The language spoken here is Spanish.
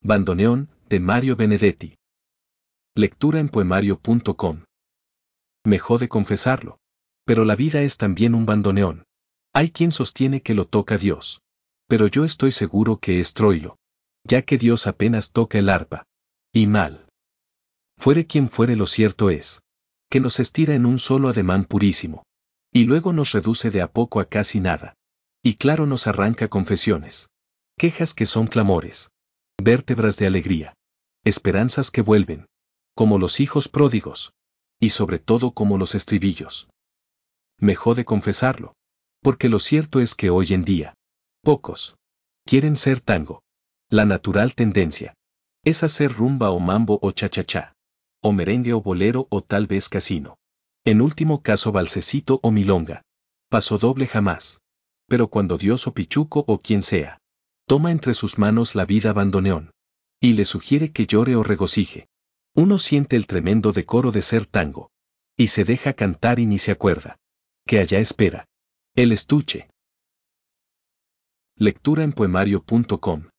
Bandoneón, de Mario Benedetti. Lectura en poemario.com. Me jode confesarlo. Pero la vida es también un bandoneón. Hay quien sostiene que lo toca Dios. Pero yo estoy seguro que es Troilo. Ya que Dios apenas toca el arpa. Y mal. Fuere quien fuere, lo cierto es que nos estira en un solo ademán purísimo. Y luego nos reduce de a poco a casi nada. Y claro, nos arranca confesiones. Quejas que son clamores. Vértebras de alegría. Esperanzas que vuelven. Como los hijos pródigos. Y sobre todo como los estribillos. Me jode confesarlo. Porque lo cierto es que hoy en día, pocos quieren ser tango. La natural tendencia es hacer rumba o mambo o cha-cha-cha. O merengue o bolero o tal vez casino. En último caso valsecito o milonga. Paso doble jamás. Pero cuando Dios o Pichuco o quien sea, toma entre sus manos la vida bandoneón. Y le sugiere que llore o regocije. Uno siente el tremendo decoro de ser tango. Y se deja cantar y ni se acuerda. Que allá espera el estuche. Lectura en poemario.com.